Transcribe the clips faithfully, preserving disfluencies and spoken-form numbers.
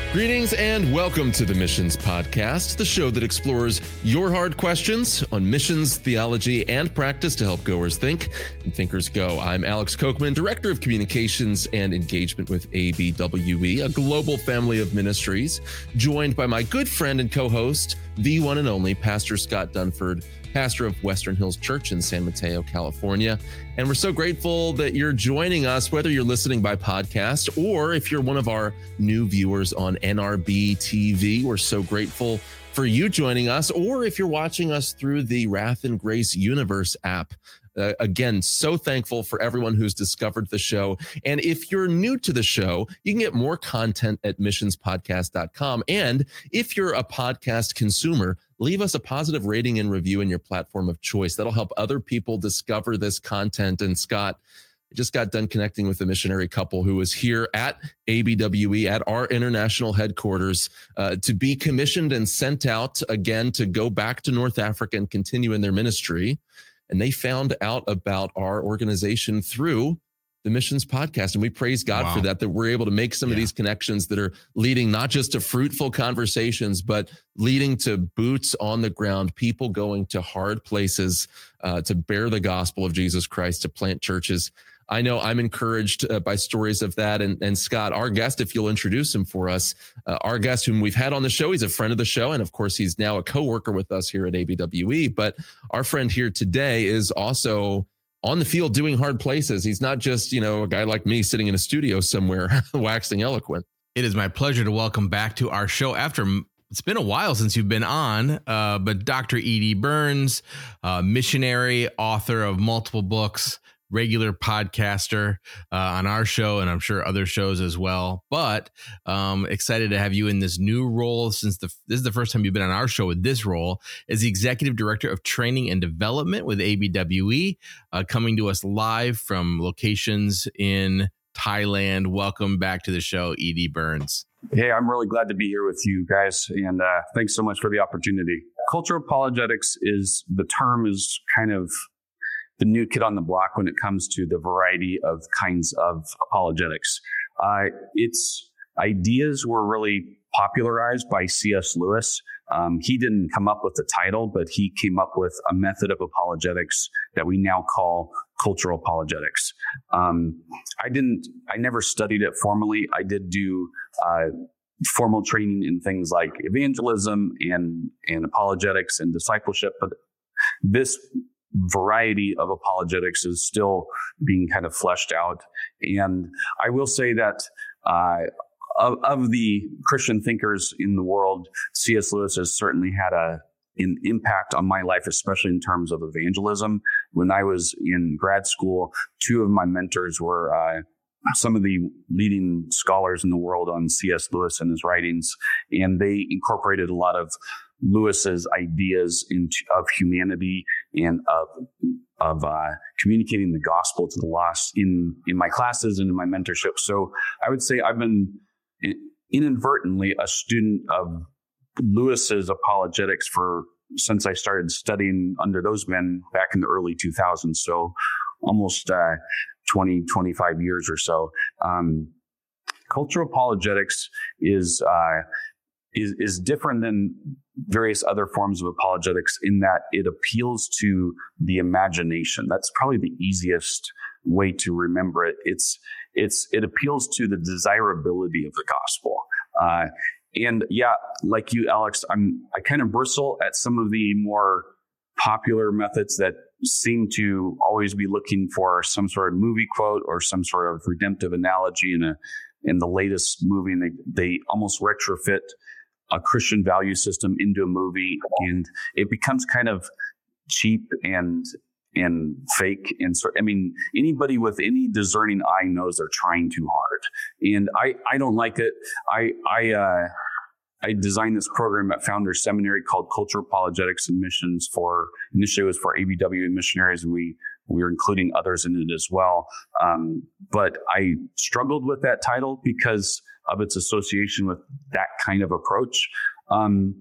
Greetings and welcome to the Missions Podcast, the show that explores your hard questions on missions, theology, and practice to help goers think and thinkers go. I'm Alex Kochman, Director of Communications and Engagement with A B W E, a global family of ministries, joined by my good friend and co-host, the one and only Pastor Scott Dunford, pastor of Western Hills Church in San Mateo, California. And we're so grateful that you're joining us, whether you're listening by podcast or if you're one of our new viewers on N R B T V. We're so grateful for you joining us, or if you're watching us through the Wrath and Grace Universe app. Uh, again, so thankful for everyone who's discovered the show. And if you're new to the show, you can get more content at missions podcast dot com. And if you're a podcast consumer, leave us a positive rating and review in your platform of choice. That'll help other people discover this content. And Scott, I just got done connecting with a missionary couple who was here at A B W E at our international headquarters uh, to be commissioned and sent out again to go back to North Africa and continue in their ministry. And they found out about our organization through the Missions Podcast. And we praise God wow. for that, that we're able to make some yeah. of these connections that are leading not just to fruitful conversations, but leading to boots on the ground, people going to hard places uh, to bear the gospel of Jesus Christ, to plant churches. I know I'm encouraged uh, by stories of that. And, and Scott, our guest, if you'll introduce him for us, uh, our guest whom we've had on the show, he's a friend of the show. And of course, he's now a coworker with us here at A B W E. But our friend here today is also on the field doing hard places. He's not just, you know, a guy like me sitting in a studio somewhere waxing eloquent. It is my pleasure to welcome back to our show after it's been a while since you've been on, uh, but Doctor E D Burns, uh, missionary, author of multiple books, regular podcaster uh, on our show, and I'm sure other shows as well. But um, excited to have you in this new role, since the, this is the first time you've been on our show with this role as the Executive Director of Training and Development with A B W E, uh, coming to us live from locations in Thailand. Welcome back to the show, E D Burns. Hey, I'm really glad to be here with you guys, and uh, thanks so much for the opportunity. Cultural apologetics is, the term is kind of the new kid on the block when it comes to the variety of kinds of apologetics. Uh, its ideas were really popularized by C S Lewis. Um, he didn't come up with the title, but he came up with a method of apologetics that we now call cultural apologetics. Um, I didn't, I never studied it formally. I did do uh, formal training in things like evangelism and, and apologetics and discipleship, but this variety of apologetics is still being kind of fleshed out. And I will say that uh, of, of the Christian thinkers in the world, C S Lewis has certainly had a an impact on my life, especially in terms of evangelism. When I was in grad school, two of my mentors were uh, some of the leading scholars in the world on C S Lewis and his writings, and they incorporated a lot of Lewis's ideas into, of humanity and of of uh, communicating the gospel to the lost in in my classes and in my mentorship. So I would say I've been inadvertently a student of Lewis's apologetics for since I started studying under those men back in the early two thousands. So almost uh, twenty, twenty-five years or so. Um, cultural apologetics is uh, is is different than various other forms of apologetics in that it appeals to the imagination. That's probably the easiest way to remember it. It's it's it appeals to the desirability of the gospel. Uh, and yeah, like you, Alex, I'm I kind of bristle at some of the more popular methods that seem to always be looking for some sort of movie quote or some sort of redemptive analogy in a in the latest movie, and they they almost retrofit a Christian value system into a movie, and it becomes kind of cheap and and fake. And so, I mean, anybody with any discerning eye knows they're trying too hard, and I I don't like it. I I uh, I designed this program at Founders Seminary called Cultural Apologetics and Missions. For initially it was for A B W E missionaries, and we we were including others in it as well. Um, but I struggled with that title because of its association with that kind of approach. Um,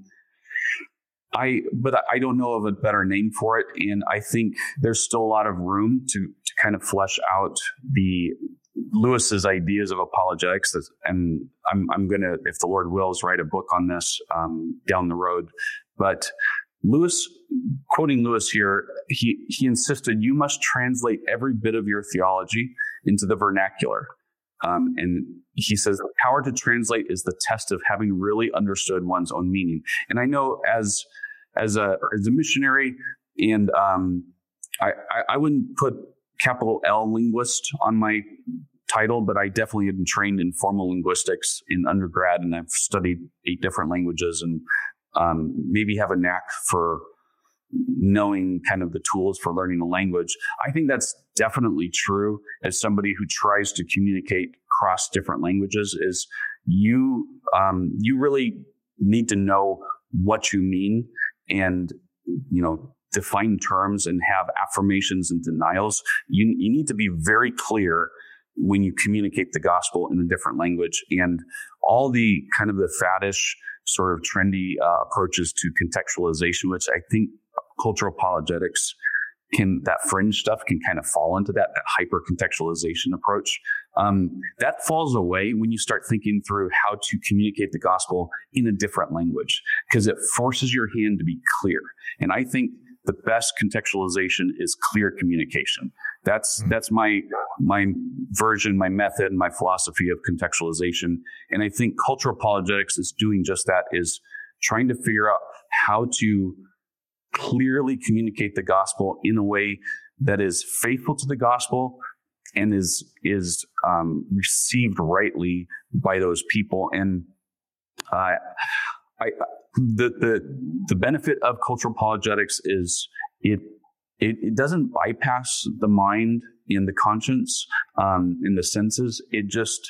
I, but I don't know of a better name for it. And I think there's still a lot of room to, to kind of flesh out the, Lewis's ideas of apologetics, and I'm I'm going to, if the Lord wills, write a book on this um, down the road. But Lewis, quoting Lewis here, he he insisted you must translate every bit of your theology into the vernacular. Um, and he says the power to translate is the test of having really understood one's own meaning. And I know as as a as a missionary, and um, I, I I wouldn't put capital L linguist on my title, but I definitely have been trained in formal linguistics in undergrad, and I've studied eight different languages, and um, maybe have a knack for knowing kind of the tools for learning a language. I think that's definitely true as somebody who tries to communicate across different languages. Is you um, you really need to know what you mean, and you know, define terms and have affirmations and denials. You you need to be very clear when you communicate the gospel in a different language. And all the kind of the faddish sort of trendy uh, approaches to contextualization, which I think cultural apologetics can, that fringe stuff can kind of fall into that, that hyper contextualization approach. Um, that falls away when you start thinking through how to communicate the gospel in a different language, because it forces your hand to be clear. And I think the best contextualization is clear communication. That's that's my my version, my method, my philosophy of contextualization. And I think cultural apologetics is doing just that, is trying to figure out how to clearly communicate the gospel in a way that is faithful to the gospel and is is um, received rightly by those people. And uh, I. The, the the benefit of cultural apologetics is it it, it doesn't bypass the mind and the conscience um, and the senses. It just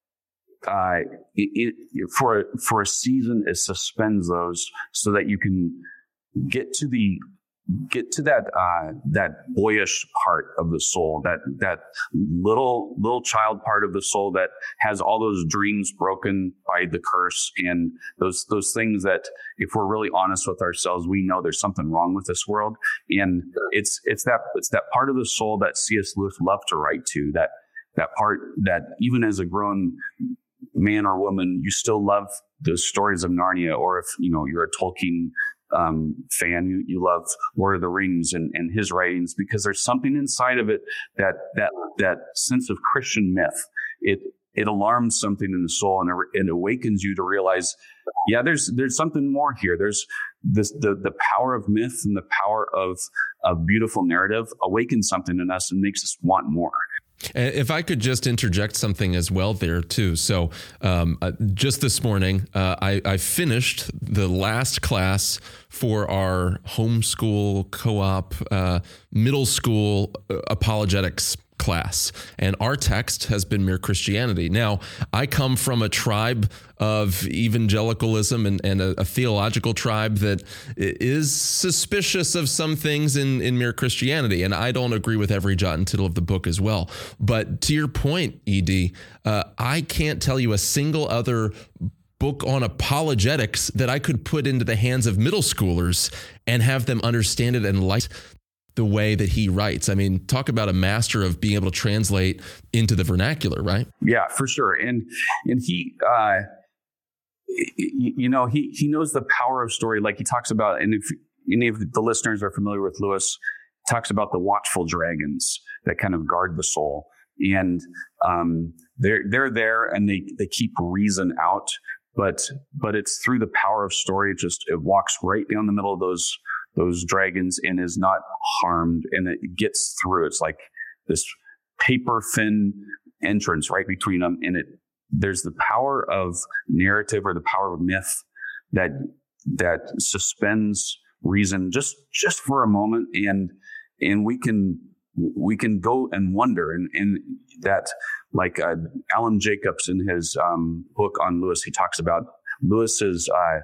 uh, it, it for for a season it suspends those so that you can get to the get to that uh, that boyish part of the soul, that that little little child part of the soul that has all those dreams broken by the curse, and those those things that, if we're really honest with ourselves, we know there's something wrong with this world. And it's it's that it's that part of the soul that C S Lewis loved to write to, that that part that even as a grown man or woman, you still love the stories of Narnia, or if you know you're a Tolkien um, fan, you, you love Lord of the Rings and, and his writings, because there's something inside of it that that that sense of Christian myth. It it alarms something in the soul, and it, it awakens you to realize, yeah, there's there's something more here. There's this the the power of myth and the power of a beautiful narrative awakens something in us and makes us want more. If I could just interject something as well there too. So um, uh, just this morning, uh, I, I finished the last class for our homeschool co-op uh, middle school apologetics class, and our text has been Mere Christianity. Now, I come from a tribe of evangelicalism and, and a, a theological tribe that is suspicious of some things in, in Mere Christianity, and I don't agree with every jot and tittle of the book as well. But to your point, E D, uh, I can't tell you a single other book on apologetics that I could put into the hands of middle schoolers and have them understand it and like the way that he writes. I mean, talk about a master of being able to translate into the vernacular, right? Yeah, for sure. And and he, uh, you know, he he knows the power of story, like he talks about. And if any of the listeners are familiar with Lewis, talks about the watchful dragons that kind of guard the soul, and um, they're they're there and they they keep reason out, but but it's through the power of story. It just it walks right down the middle of those. those dragons and is not harmed, and it gets through. It's like this paper thin entrance right between them. And it, there's the power of narrative or the power of myth that, that suspends reason just, just for a moment. And, and we can, we can go and wonder, and, and that, like uh, Alan Jacobs in his um, book on Lewis, he talks about Lewis's, uh,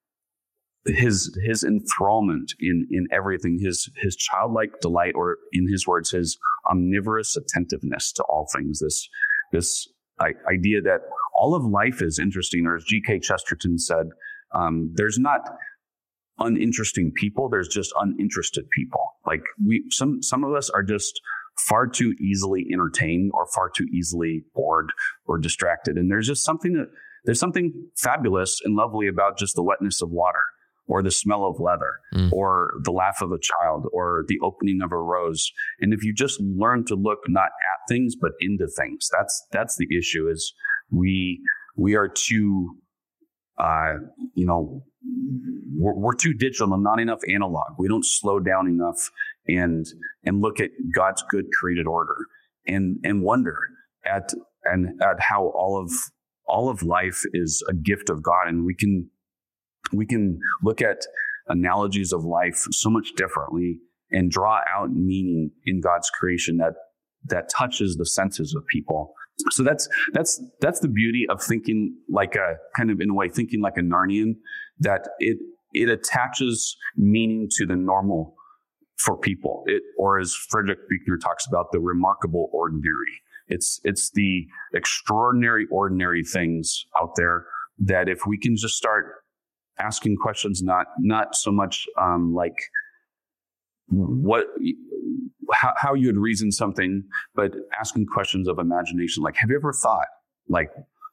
his his enthrallment in in everything, his his childlike delight, or in his words, his omnivorous attentiveness to all things. This this idea that all of life is interesting, or as G K Chesterton said, um, there's not uninteresting people, there's just uninterested people. Like we, some some of us are just far too easily entertained or far too easily bored or distracted. And there's just something that there's something fabulous and lovely about just the wetness of water, or the smell of leather, mm. or the laugh of a child, or the opening of a rose. And if you just learn to look not at things, but into things, that's that's the issue. Is we we are too, uh, you know, we're, we're too digital and not enough analog. We don't slow down enough and and look at God's good created order and and wonder at and at how all of all of life is a gift of God, and we can. We can look at analogies of life so much differently and draw out meaning in God's creation that that touches the senses of people. So that's that's that's the beauty of thinking like a kind of in a way thinking like a Narnian, that it it attaches meaning to the normal for people. It, or as Frederick Buechner talks about, the remarkable ordinary. It's it's the extraordinary ordinary things out there that if we can just start asking questions, not not so much um, like what, how, how you would reason something, but asking questions of imagination. Like, have you ever thought, like,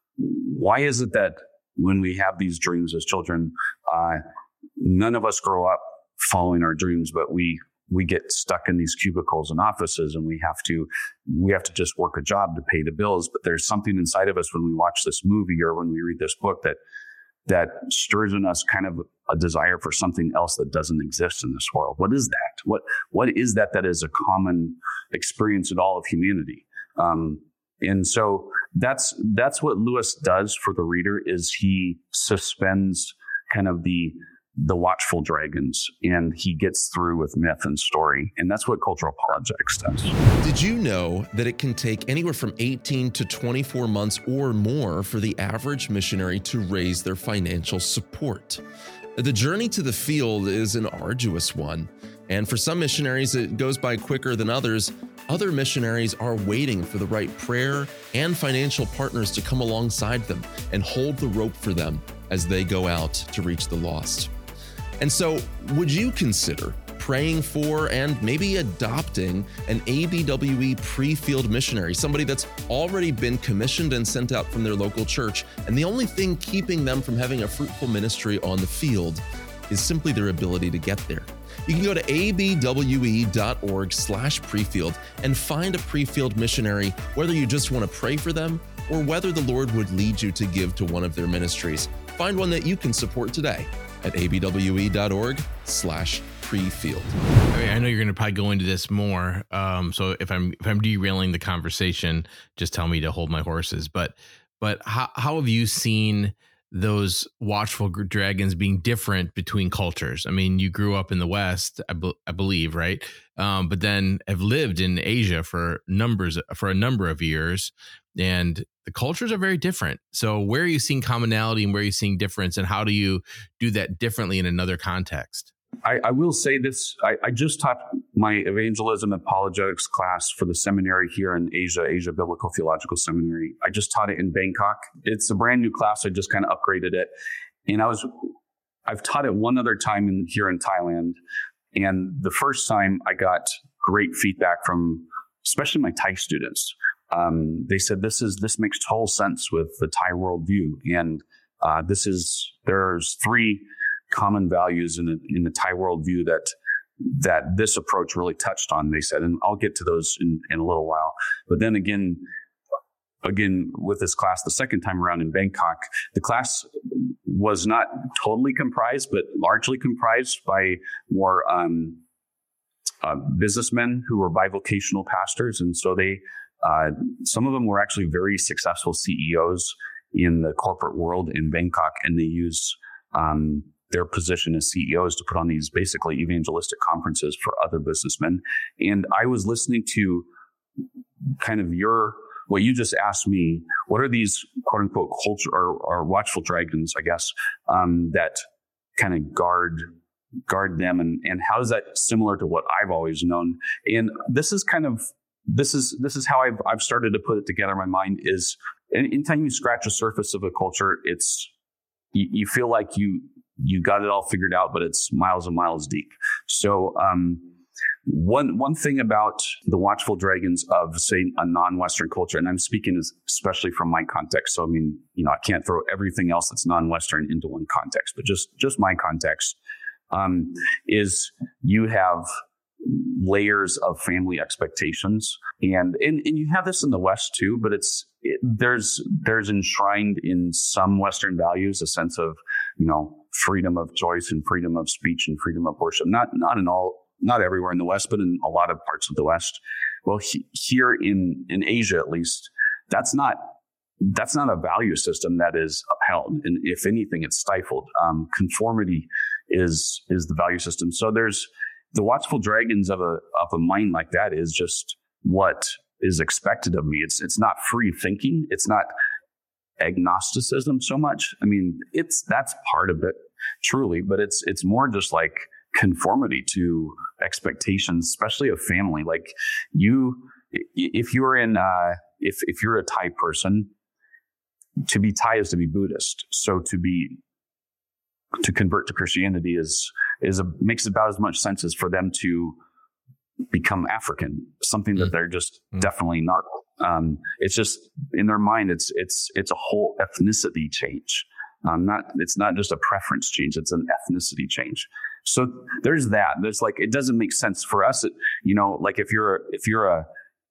why is it that when we have these dreams as children, uh, none of us grow up following our dreams, but we we get stuck in these cubicles and offices, and we have to we have to just work a job to pay the bills. But there's something inside of us when we watch this movie or when we read this book that that stirs in us kind of a desire for something else that doesn't exist in this world. What is that? What what is that that is a common experience in all of humanity? Um, and so that's that's what Lewis does for the reader, is he suspends kind of the the watchful dragons, and he gets through with myth and story. And that's what cultural apologetics does. Did you know that it can take anywhere from eighteen to twenty-four months or more for the average missionary to raise their financial support? The journey to the field is an arduous one, and for some missionaries it goes by quicker than others. Other missionaries are waiting for the right prayer and financial partners to come alongside them and hold the rope for them as they go out to reach the lost. And so, would you consider praying for and maybe adopting an A B W E pre-field missionary, somebody that's already been commissioned and sent out from their local church, and the only thing keeping them from having a fruitful ministry on the field is simply their ability to get there? You can go to A B W E dot org slash prefield and find a pre-field missionary, whether you just want to pray for them or whether the Lord would lead you to give to one of their ministries. Find one that you can support today at A B W E dot org slash prefield. I mean, I know you're going to probably go into this more. Um, so if I'm if I'm derailing the conversation, just tell me to hold my horses. But but how how have you seen those watchful dragons being different between cultures? I mean, you grew up in the West, I, be, I believe, right? Um, but then have lived in Asia for numbers for a number of years, and the cultures are very different. So where are you seeing commonality and where are you seeing difference, and how do you do that differently in another context? I, I will say this. I, I just taught my evangelism apologetics class for the seminary here in Asia, Asia Biblical Theological Seminary. I just taught it in Bangkok. It's a brand new class. I just kind of upgraded it. And I was, I've taught it one other time in, here in Thailand. And the first time I got great feedback from, especially my Thai students. Um, they said, this is, this makes total sense with the Thai worldview. And uh, this is, there's three common values in the, in the Thai worldview that that this approach really touched on, they said, and I'll get to those in, in a little while. But then again, again, with this class, the second time around in Bangkok, the class was not totally comprised, but largely comprised by more um, uh, businessmen who were bivocational pastors. And so they, uh, some of them were actually very successful C E Os in the corporate world in Bangkok, and they use um, their position as C E Os to put on these basically evangelistic conferences for other businessmen. And I was listening to kind of your, what you just asked me, what are these quote unquote culture or, or watchful dragons, I guess, um, that kind of guard, guard them. And, and how is that similar to what I've always known? And this is kind of, this is, this is how I've, I've started to put it together in my mind is anytime you scratch the surface of a culture, it's, you, you feel like you, you got it all figured out, but it's miles and miles deep. So um, one one thing about the watchful dragons of, say, a non-Western culture, and I'm speaking especially from my context. So, I mean, you know, I can't throw everything else that's non-Western into one context, but just just my context um, is you have layers of family expectations, and, and and you have this in the West too. But it's it, there's there's enshrined in some Western values a sense of, you know, freedom of choice and freedom of speech and freedom of worship. Not not in all. Not everywhere in the West, but in a lot of parts of the West. Well, he, here in, in Asia, at least, that's not that's not a value system that is upheld. And if anything, it's stifled. Um, conformity is is the value system. So there's the watchful dragons of a of a mind like that is just what is expected of me. It's it's not free thinking. It's not agnosticism so much. I mean, it's that's part of it, truly, but it's it's more just like conformity to expectations, especially of family. Like you, if you're in, uh, if if you're a Thai person, to be Thai is to be Buddhist. So to be to convert to Christianity is is a, makes about as much sense as for them to become African, something that they're just mm. definitely not. Um, it's just in their mind, it's it's it's a whole ethnicity change. Um, not it's not just a preference change; it's an ethnicity change. So there's that. There's like it doesn't make sense for us. It, you know, like if you're if you're a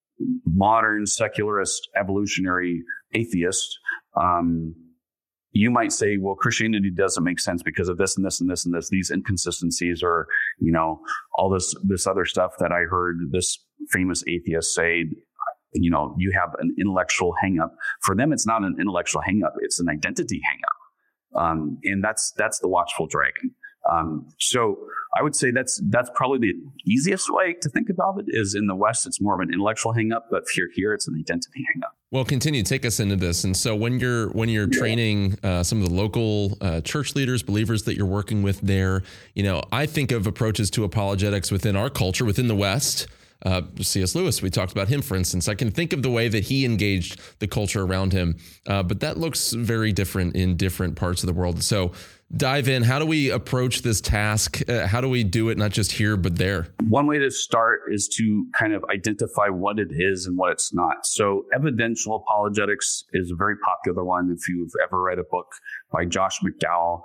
modern secularist evolutionary atheist, um, you might say, well, Christianity doesn't make sense because of this and this and this and this, these inconsistencies, or you know, all this this other stuff that I heard this famous atheist say. You know, you have an intellectual hangup. For them, it's not an intellectual hangup; it's an identity hangup, um, and that's that's the watchful dragon. Um, so I would say that's that's probably the easiest way to think about it. Is in the West, it's more of an intellectual hangup, but here here it's an identity hangup. Well, continue take us into this. And so when you're when you're yeah. training uh, some of the local uh, church leaders, believers that you're working with there, you know, I think of approaches to apologetics within our culture, within the West. Uh, C S Lewis, we talked about him, for instance. I can think of the way that he engaged the culture around him, uh, but that looks very different in different parts of the world. So dive in. How do we approach this task? Uh, how do we do it not just here, but there? One way to start is to kind of identify what it is and what it's not. So evidential apologetics is a very popular one. If you've ever read a book by Josh McDowell,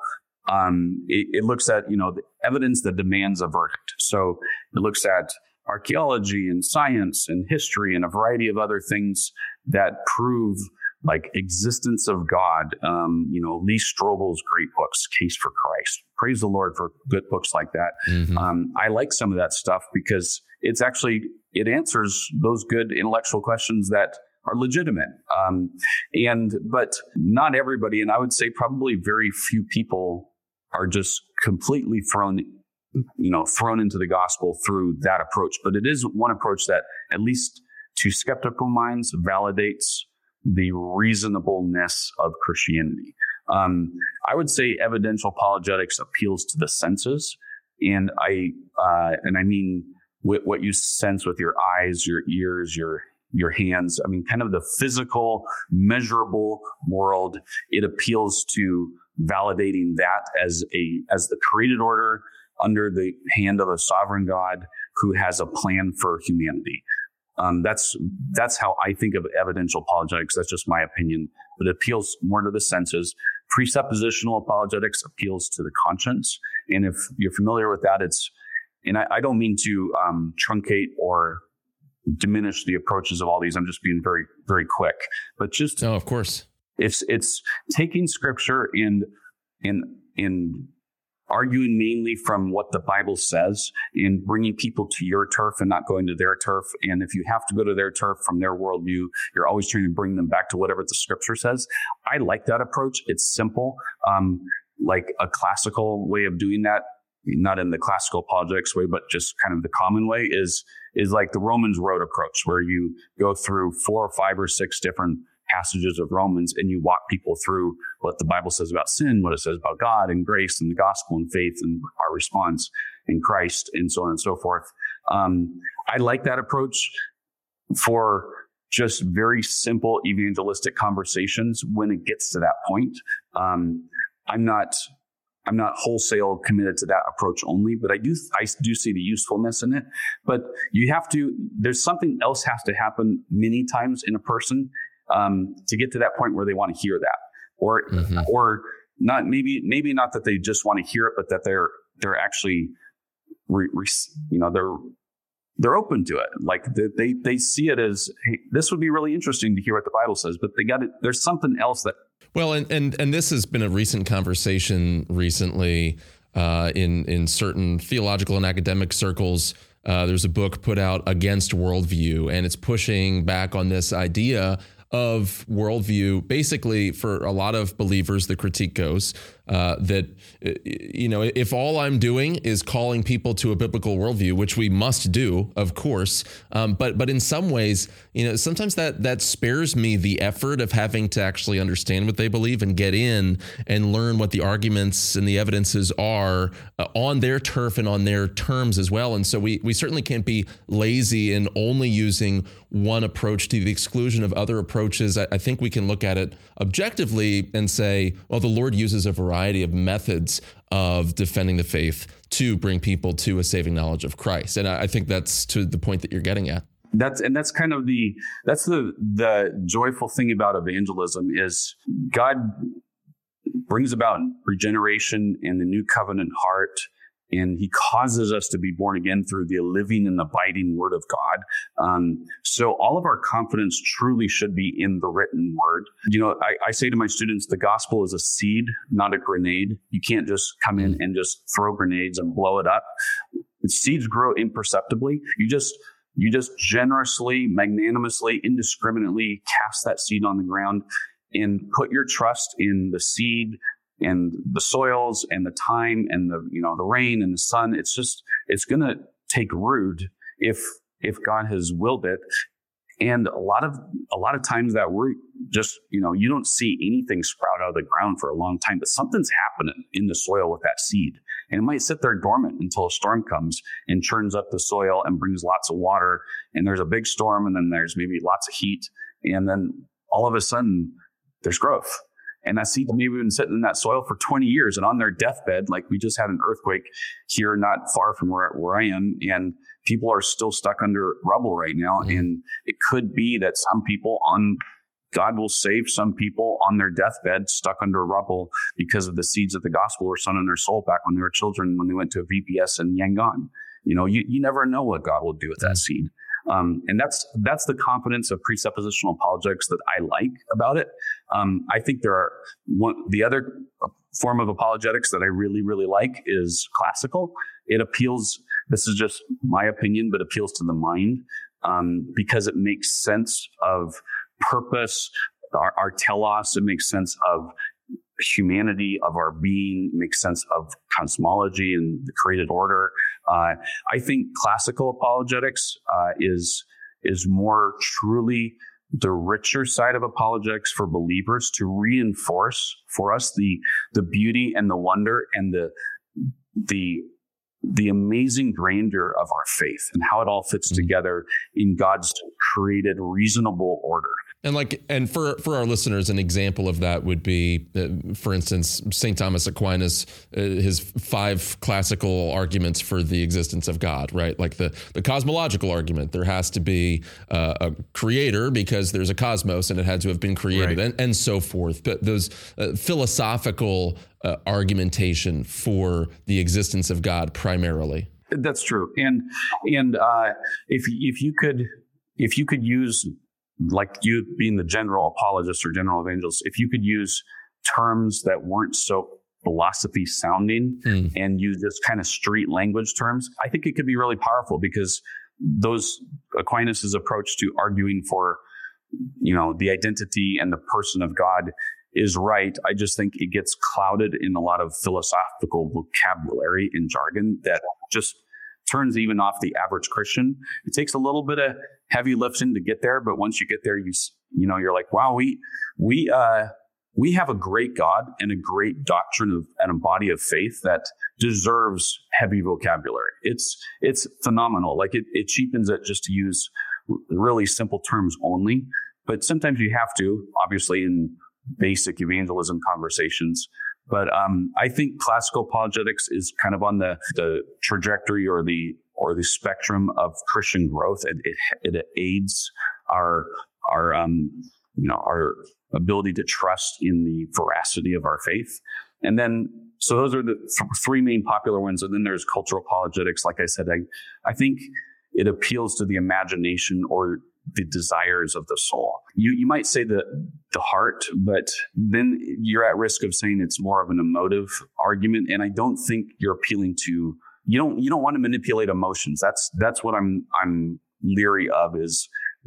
um, it, it looks at, you know, the evidence that demands a verdict. So it looks at archaeology and science and history and a variety of other things that prove like existence of God. Um, you know, Lee Strobel's great books, Case for Christ. Praise the Lord for good books like that. Mm-hmm. Um, I like some of that stuff because it's actually, it answers those good intellectual questions that are legitimate. Um, and, but not everybody, and I would say probably very few people are just completely thrown you know, thrown into the gospel through that approach. But it is one approach that, at least to skeptical minds, validates the reasonableness of Christianity. Um, I would say evidential apologetics appeals to the senses. And I, uh, and I mean what, what you sense with your eyes, your ears, your your hands. I mean, kind of the physical, measurable world. It appeals to validating that as a as the created order under the hand of a sovereign God who has a plan for humanity. Um, that's that's how I think of evidential apologetics. That's just my opinion, but it appeals more to the senses. Presuppositional apologetics appeals to the conscience. And if you're familiar with that, it's, and I, I don't mean to um, truncate or diminish the approaches of all these. I'm just being very, very quick, but just, oh, of course, it's, it's taking scripture and, and, and arguing mainly from what the Bible says and bringing people to your turf and not going to their turf. And if you have to go to their turf from their worldview, you're always trying to bring them back to whatever the scripture says. I like that approach. It's simple. Um, like a classical way of doing that, not in the classical apologetics way, but just kind of the common way is, is like the Romans Road approach, where you go through four or five or six different passages of Romans and you walk people through what the Bible says about sin, what it says about God and grace and the gospel and faith and our response in Christ and so on and so forth. Um, I like that approach for just very simple evangelistic conversations when it gets to that point. Um, I'm not, I'm not wholesale committed to that approach only, but I do I do see the usefulness in it. But you have to, there's something else has to happen many times in a person um, to get to that point where they want to hear that, or mm-hmm. or not maybe maybe not that they just want to hear it, but that they're they're actually re, re, you know they're they're open to it. Like they, they they see it as, hey, this would be really interesting to hear what the Bible says, but they got it. There's something else that. Well, and, and and this has been a recent conversation recently uh, in in certain theological and academic circles. Uh, there's a book put out against worldview, and it's pushing back on this idea of worldview. Basically, for a lot of believers, the critique goes uh, that, you know, if all I'm doing is calling people to a biblical worldview, which we must do, of course, um, but but in some ways, you know, sometimes that that spares me the effort of having to actually understand what they believe and get in and learn what the arguments and the evidences are uh, on their turf and on their terms as well. And so we we certainly can't be lazy in only using one approach to the exclusion of other approaches. I, I think we can look at it objectively and say, well, the Lord uses a variety of methods of defending the faith to bring people to a saving knowledge of Christ. And I, I think that's to the point that you're getting at. That's and that's kind of the that's the the joyful thing about evangelism is God brings about regeneration in the new covenant heart, and he causes us to be born again through the living and abiding word of God. Um, so all of our confidence truly should be in the written word. You know, I, I say to my students, the gospel is a seed, not a grenade. You can't just come in and just throw grenades and blow it up. Seeds grow imperceptibly. You just You just generously, magnanimously, indiscriminately cast that seed on the ground and put your trust in the seed and the soils and the time and the, you know, the rain and the sun. It's just, it's going to take root if, if God has willed it. And a lot of, a lot of times that we're just, you know, you don't see anything sprout out of the ground for a long time, but something's happening in the soil with that seed. And it might sit there dormant until a storm comes and churns up the soil and brings lots of water. And there's a big storm, and then there's maybe lots of heat. And then all of a sudden there's growth. And that seed maybe been sitting in that soil for twenty years and on their deathbed. Like we just had an earthquake here not far from where, where I am. And people are still stuck under rubble right now. Mm-hmm. And it could be that some people on God will save some people on their deathbed stuck under rubble because of the seeds of the gospel were sown in their soul back when they were children, when they went to a V P S in Yangon. You know, you, you never know what God will do with that seed. Um, and that's that's the confidence of presuppositional apologetics that I like about it. Um, I think there are one, the other form of apologetics that I really, really like is classical. It appeals, this is just my opinion, but appeals to the mind um, because it makes sense of purpose, our, our telos. It makes sense of humanity, of our being. It makes sense of cosmology and the created order. Uh, I think classical apologetics uh, is is more truly the richer side of apologetics for believers to reinforce for us the the beauty and the wonder and the the the amazing grandeur of our faith and how it all fits together in God's created reasonable order. And like, and for, for our listeners, an example of that would be, uh, for instance, Saint Thomas Aquinas, uh, his five classical arguments for the existence of God, right? Like the, the cosmological argument, there has to be uh, a creator because there's a cosmos and it had to have been created, right, and, and so forth. But those uh, philosophical uh, argumentation for the existence of God primarily. That's true. And, and uh, if, if you could, if you could use, like you being the general apologist or general evangelist, if you could use terms that weren't so philosophy sounding mm. and use this kind of street language terms, I think it could be really powerful because those Aquinas' approach to arguing for, you know, the identity and the person of God is right. I just think it gets clouded in a lot of philosophical vocabulary and jargon that just turns even off the average Christian. It takes a little bit of heavy lifting to get there, but once you get there, you you know you're like, wow, we we uh, we have a great God and a great doctrine of, and a body of faith that deserves heavy vocabulary. It's it's phenomenal. Like it it cheapens it just to use really simple terms only, but sometimes you have to, obviously, in basic evangelism conversations. But um, I think classical apologetics is kind of on the, the trajectory or the or the spectrum of Christian growth. It, it, it aids our our um, you know our ability to trust in the veracity of our faith. And then, so those are the th- three main popular ones. And then there's cultural apologetics. Like I said, I I think it appeals to the imagination or the desires of the soul. You you might say the the heart, but then you're at risk of saying it's more of an emotive argument. And I don't think you're appealing to you don't you don't want to manipulate emotions. That's that's what I'm I'm leery of, is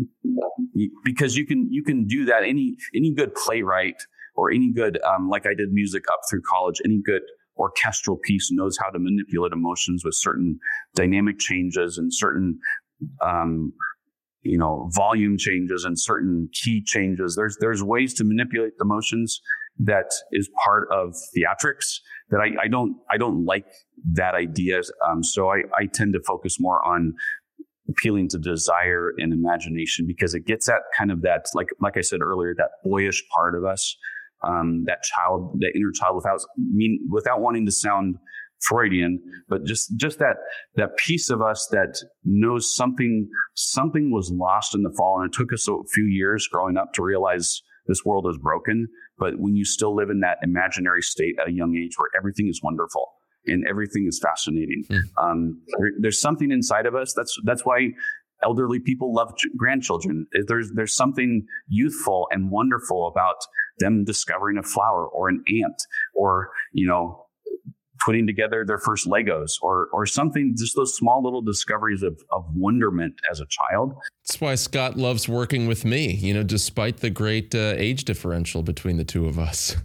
because you can you can do that. Any any good playwright or any good um, like I did music up through college. Any good orchestral piece knows how to manipulate emotions with certain dynamic changes and certain um, you know, volume changes and certain key changes. There's there's ways to manipulate the emotions that is part of theatrics that I, I don't I don't like that idea. Um, so I, I tend to focus more on appealing to desire and imagination, because it gets at kind of that, like like I said earlier, that boyish part of us, um, that child, that inner child, without mean without wanting to sound Freudian, but just just that that piece of us that knows something something was lost in the fall, and it took us a few years growing up to realize this world is broken. But when you still live in that imaginary state at a young age where everything is wonderful and everything is fascinating, mm. um, there, there's something inside of us. That's that's why elderly people love ch- grandchildren. There's there's something youthful and wonderful about them discovering a flower or an ant, or you know, putting together their first Legos or or something, just those small little discoveries of, of wonderment as a child. That's why Scott loves working with me, you know, despite the great uh, age differential between the two of us.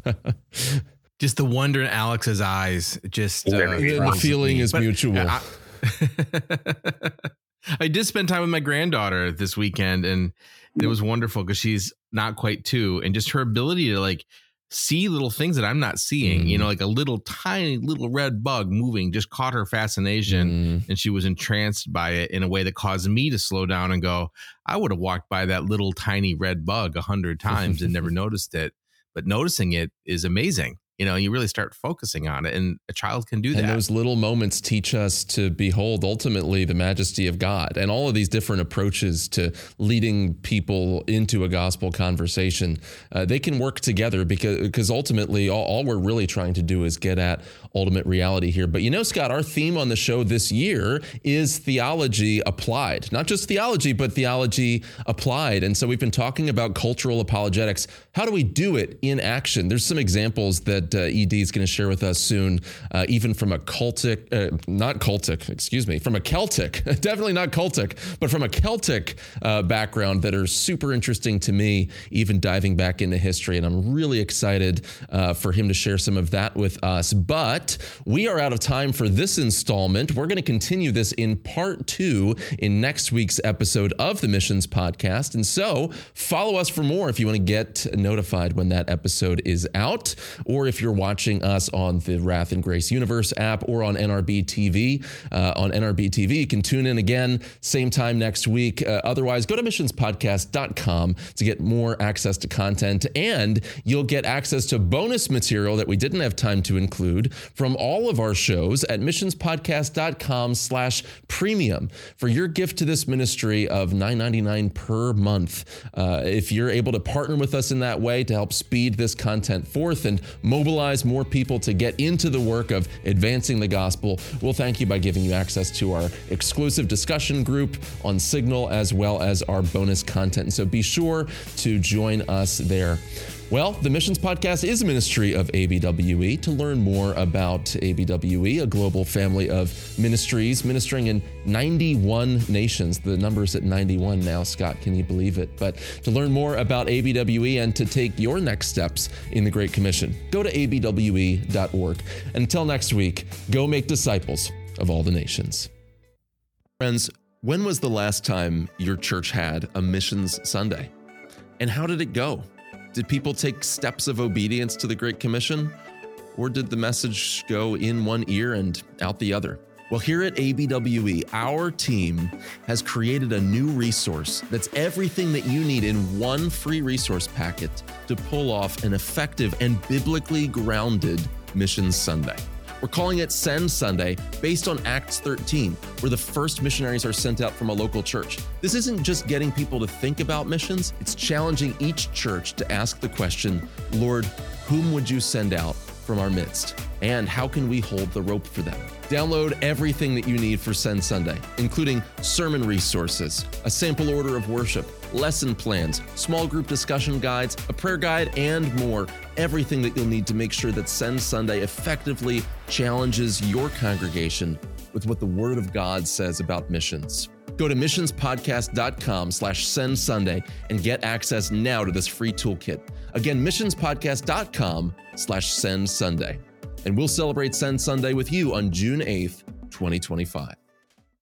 Just the wonder in Alex's eyes, just uh, the feeling is but, mutual. Uh, I, I did spend time with my granddaughter this weekend, and it was wonderful because she's not quite two, and just her ability to like see little things that I'm not seeing, mm. you know, like a little tiny little red bug moving just caught her fascination, mm. and she was entranced by it in a way that caused me to slow down and go, I would have walked by that little tiny red bug a hundred times and never noticed it. But noticing it is amazing. You know, you really start focusing on it, and a child can do that. And those little moments teach us to behold ultimately the majesty of God, and all of these different approaches to leading people into a gospel conversation. Uh, they can work together because, because ultimately all, all we're really trying to do is get at ultimate reality here. But you know, Scott, our theme on the show this year is theology applied, not just theology, but theology applied. And so we've been talking about cultural apologetics. How do we do it in action? There's some examples that Uh, E D is going to share with us soon, uh, even from a cultic, uh, not cultic, excuse me, from a Celtic, definitely not cultic, but from a Celtic uh, background that are super interesting to me, even diving back into history. And I'm really excited uh, for him to share some of that with us. But we are out of time for this installment. We're going to continue this in part two in next week's episode of the Missions Podcast. And so follow us for more if you want to get notified when that episode is out, or if you're watching us on the Wrath and Grace Universe app or on N R B T V. Uh, on N R B T V, you can tune in again, same time next week. Uh, otherwise, go to missions podcast dot com to get more access to content, and you'll get access to bonus material that we didn't have time to include from all of our shows at missions podcast dot com slash premium for your gift to this ministry of nine ninety-nine per month. Uh, if you're able to partner with us in that way to help speed this content forth and mobilize more people to get into the work of advancing the gospel, we'll thank you by giving you access to our exclusive discussion group on Signal, as well as our bonus content. And so be sure to join us there. Well, the Missions Podcast is a ministry of A B W E. To learn more about A B W E, a global family of ministries ministering in ninety-one nations. The number's at ninety-one now, Scott. Can you believe it? But to learn more about A B W E and to take your next steps in the Great Commission, go to A B W E dot org. Until next week, go make disciples of all the nations. Friends, when was the last time your church had a Missions Sunday? And how did it go? Did people take steps of obedience to the Great Commission? Or did the message go in one ear and out the other? Well, here at A B W E, our team has created a new resource that's everything that you need in one free resource packet to pull off an effective and biblically grounded Missions Sunday. We're calling it Send Sunday based on Acts thirteen, where the first missionaries are sent out from a local church. This isn't just getting people to think about missions, it's challenging each church to ask the question, Lord, whom would you send out from our midst? And how can we hold the rope for them? Download everything that you need for Send Sunday, including sermon resources, a sample order of worship, lesson plans, small group discussion guides, a prayer guide, and more. Everything that you'll need to make sure that Send Sunday effectively challenges your congregation with what the Word of God says about missions. Go to missionspodcast.com slash send Sunday and get access now to this free toolkit. Again, missionspodcast.com slash send Sunday. And we'll celebrate Send Sunday with you on June eighth, twenty twenty-five.